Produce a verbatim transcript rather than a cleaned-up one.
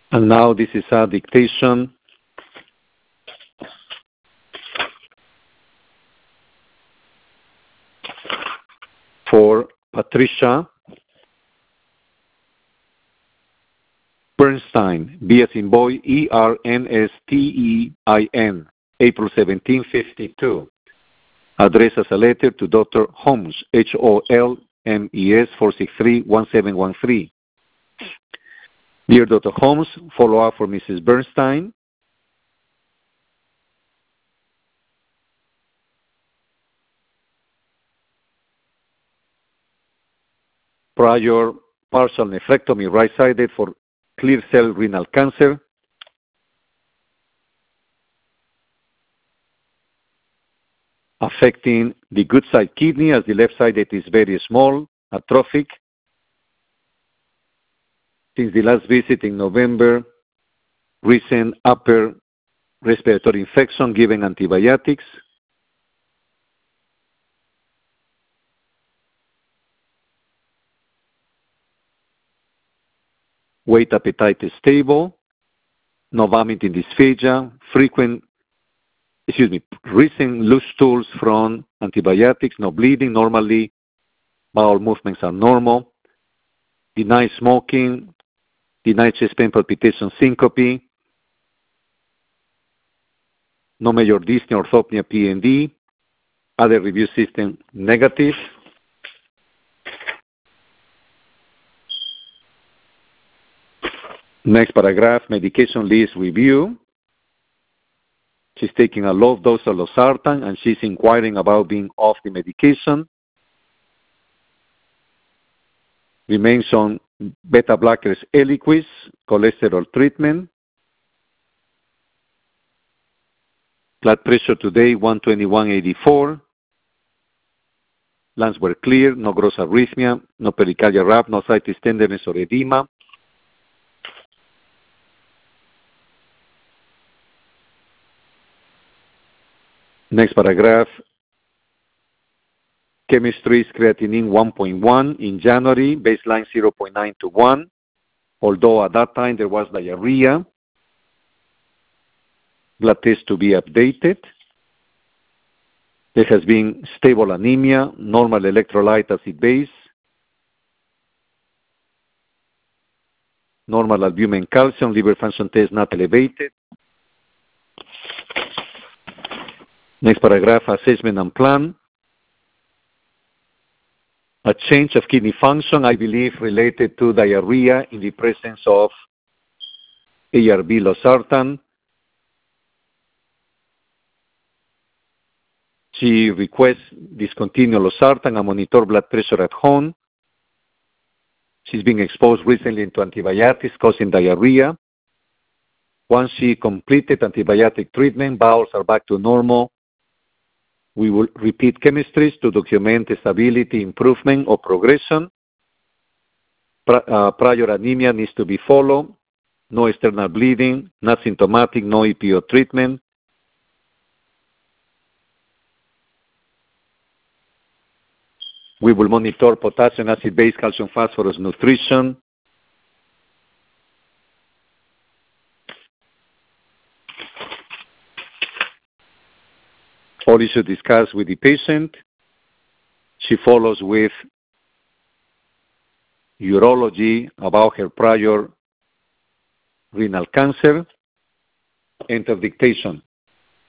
And now this is a dictation for Patricia Bernstein, B as in boy, E R N S T E I N, April seventeenth, fifty-two. Address as a letter to Doctor Holmes, H O L M E S, four six three, one seven one three. Dear Doctor Holmes, follow-up for Missus Bernstein. Prior partial nephrectomy right-sided for clear cell renal cancer. Affecting the good side kidney, as the left side it is very small, atrophic. Since the last visit in November, recent upper respiratory infection, given antibiotics. Weight, appetite is stable. No vomiting, dysphagia. Frequent, excuse me, recent loose stools from antibiotics. No bleeding. Normally, bowel movements are normal. Deny smoking. Deny chest pain, palpitation, syncope. No major dyspnea, orthopnea, P N D. Other review system negative. Next paragraph, medication list review. She's taking a low dose of losartan and she's inquiring about being off the medication. Remains on beta blockers Eliquis, cholesterol treatment. Blood pressure today, one twenty-one eighty-four. Lungs were clear, no gross arrhythmia, no pericardial rap, no ascites, tenderness, or edema. Next paragraph. Chemistry is creatinine one point one in January, baseline zero point nine to one, although at that time there was diarrhea. Blood test to be updated. There has been stable anemia, normal electrolyte acid base, normal albumin calcium, liver function test not elevated. Next paragraph, assessment and plan. A change of kidney function, I believe, related to diarrhea in the presence of A R B losartan. She requests discontinue losartan and monitor blood pressure at home. She's been exposed recently to antibiotics causing diarrhea. Once she completed antibiotic treatment, bowels are back to normal. We will repeat chemistries to document stability, improvement, or progression. Pri uh, prior anemia needs to be followed. No external bleeding, not symptomatic, no E P O treatment. We will monitor potassium, acid base, calcium, phosphorus, nutrition. All issues discussed with the patient. She follows with urology about her prior renal cancer. End of dictation.